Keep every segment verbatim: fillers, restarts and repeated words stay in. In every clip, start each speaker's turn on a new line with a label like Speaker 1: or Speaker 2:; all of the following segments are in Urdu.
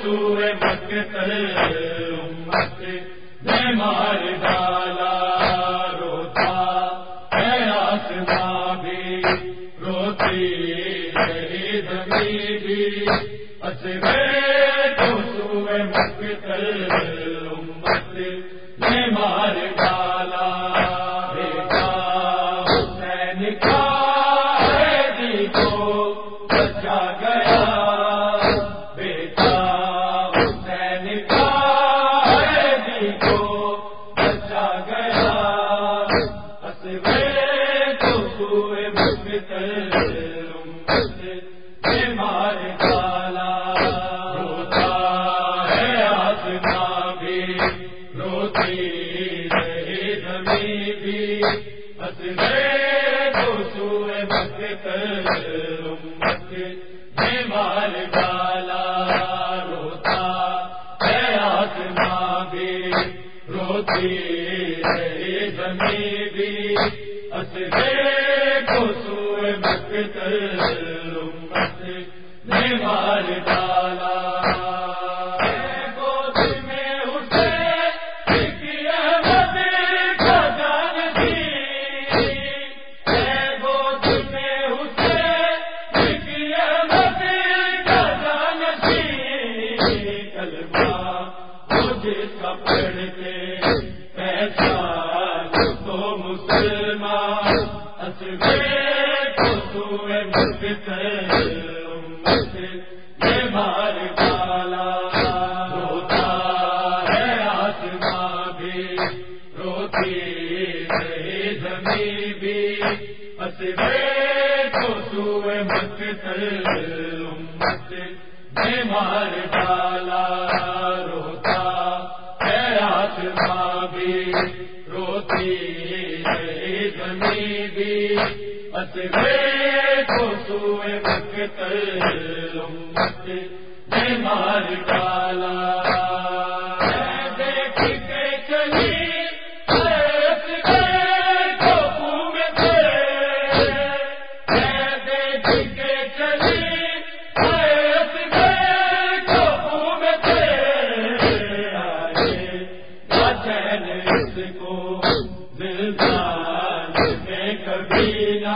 Speaker 1: سوئے مقتل امت نے مار ڈالا روتا ہے آسماں بھی روتی ہے زمین بھی اصغر کو سوئے مقتل امت نے مار ڈالا بیٹا حسین کا قیدی کو بچا گیا بیٹا حسین کا قیدی کو بچا گیا اصغر کو سوئے مقتل امت نے مار ڈالا روتا ہے آسماں بھی روتی ہے زمین بھی اصغر کو سوئے مقتل امت نے مار ڈالا روتا ہے آسماں بھی روتی ہے زمین بھی اصغر کو سوئے مقتل امت نے مار ڈالا پڑھتے پہچان تو مسلمان اصغر کو سوئے مقتل امت نے مار ڈالا روتا ہے آسماں بھی روتی ہے زمین بھی اصغر کو سوئے مقتل امت نے مار ڈالا روتا آسماں بھی روتی ہے زمین بھی اصغر کو سوئے مقتل امت نے مار ڈالا دیکھ کے چلی اصغر کو گھومتے دیکھ کے چلی اصغر کو گھومتے اس کو زندان میں کبھی نہ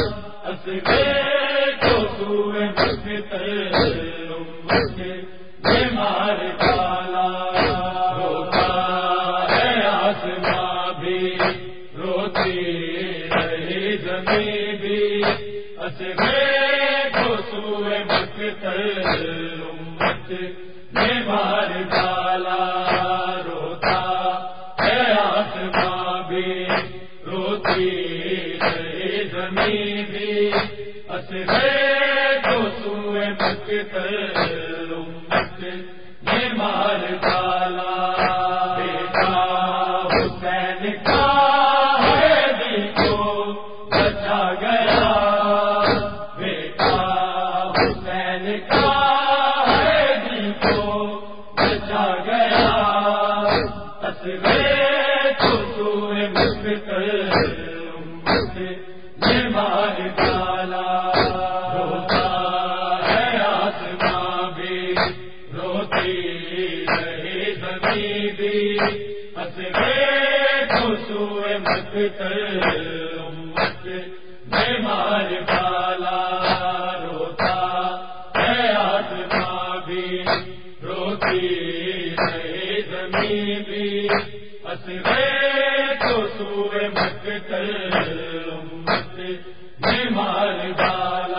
Speaker 1: اصغر کو سوئے مقتل امت نے مار ڈالا روتا ہے آسماں بھی روتی ہے زمین بھی اصغر کو سوئے مقتل امت نے مار ڈالا روتا آسماں بھی روتی ہے زمین بھی اصغر کو سوئے مقتل امت نے مار ڈالا بیٹا حسین کا قیدی کو بچا گیا بیٹا حسین کا قیدی کو بچا گیا اصغر کو سوئے مقتل امت نے مار ڈالا روتا ہے آسماں بھی روتی ہے زمین بھی اصغر کو سوئے مقتل امت نے مار ڈالا روتا ہے آسماں بھی روتی ہے زمین بھی اصغر کو سوئے مقتل امت نے مار ڈالا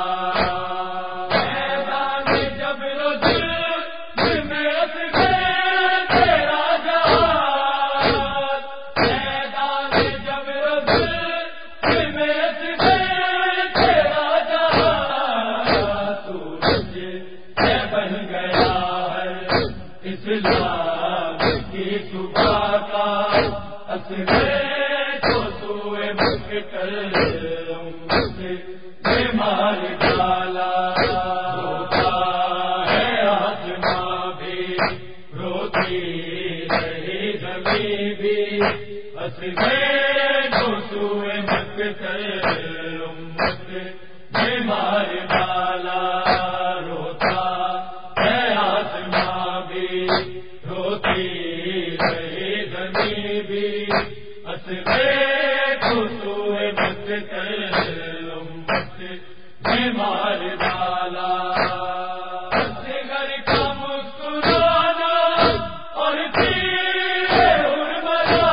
Speaker 1: میدان جب روزی میں اصغر تیرا جہاد میدان جب روزی میں اصغر تیرا جہاد سورج ہے بن گیا ہے اسلام کی صبح کا اصغر کو سوئے مقتل امت نے مار ڈالا روتا ہے آسماں بھی روتی ہے زمین بھی اصغر کو سوئے مقتل امت نے مار ڈالا روتا ہے آسماں روتی رہی زمین بھی اصغر کو سوئے مت کر امت نے مار ڈالا اصغر کا مسکرانا اور تیر حرملا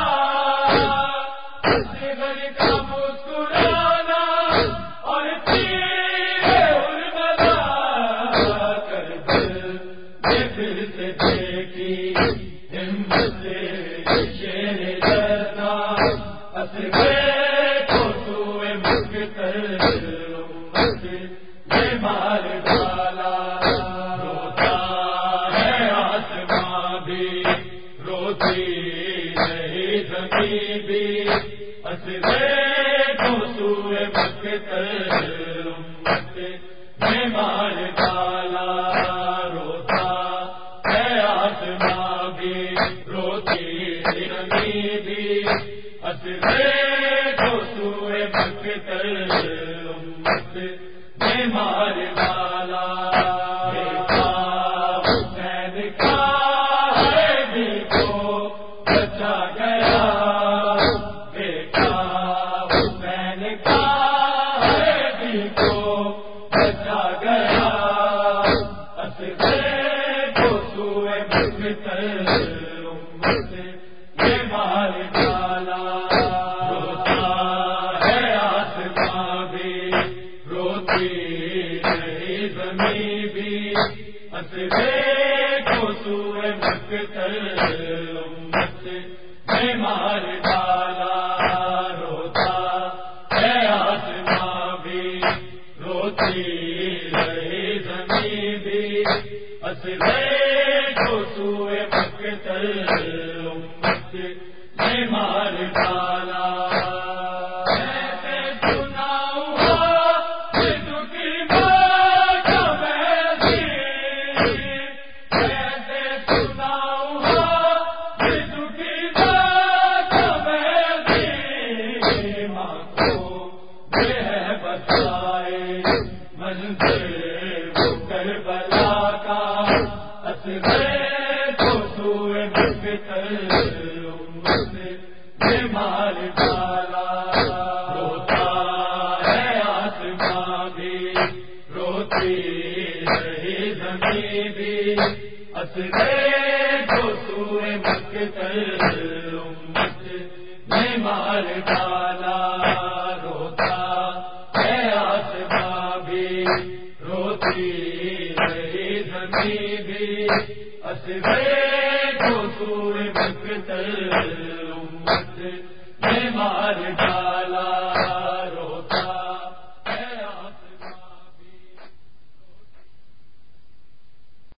Speaker 1: اصغر کا مسکرانا اور تیر حرملا کر دل پھر سے دیکھی ہمت شیر جرنا اصغر کو سوئے مقتل امت نے مار ڈالا روتا ہے آسماں بھی روتی رہی زمین بھی اصغر کو سوئے مقتل امت نے مار ڈالا روتا ہے آسماں بھی روتی زمین بھی اصغر کو سوئے مقتل امت نے مار ڈالا دیکھا حسین کا ہے دل کو بچا گیا دیکھا حسین کا ہے دل کو بچا گیا اصغر کو سوئے مقتل امت نے مار ڈالا روتا ہے آسماں بھی روتی رہی زمین بھی اصغر کو سوئے مقتل امت نے مار ڈالا روتا ہے آسماں بھی روتی رہی زمین بھی اصغر کو سوئے مقتل امت نے مار ڈالا کیسے سناؤں ہو کی بات میں بھی کیسے سناؤں ہو کی بات میں بھی ماں کو یہ بتائے منظر وہ کربلا کا اصغر کو سوئے مقتل امت نے مار ڈالا روتا ہے آسماں بھی روتی رہی زمین بھی اصغر کو سوئے مقتل امت نے مار ڈالا روتا ہے آسماں بھی روتی رہی زمین بھی اصغر کو سوئے مقتل امت نے مار ڈالا